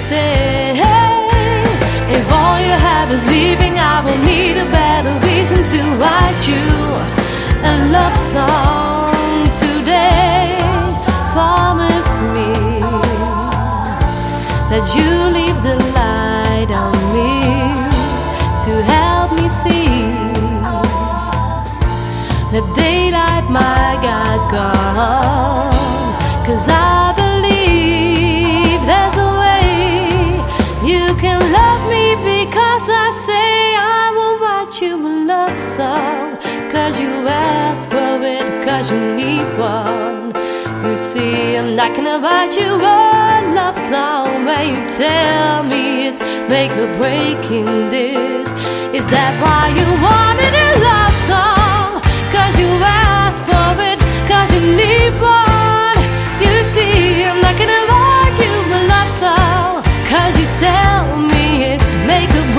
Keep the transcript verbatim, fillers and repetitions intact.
stay. If all you have is leaving, I will need a better reason to write you a love song today. Promise me that you leave the light on me to help me see the daylight my God's gone. 'Cause I believe there's a way you can love me, because I say I will write you a love song. 'Cause you asked for it, 'cause you need one. You see, I'm not gonna write you a love song where you tell me it's make or breaking this. Is that why you wanted a love song? 'Cause you asked for it, 'cause you need one. You see, I'm not gonna write you a love song, 'cause you tell me it's make or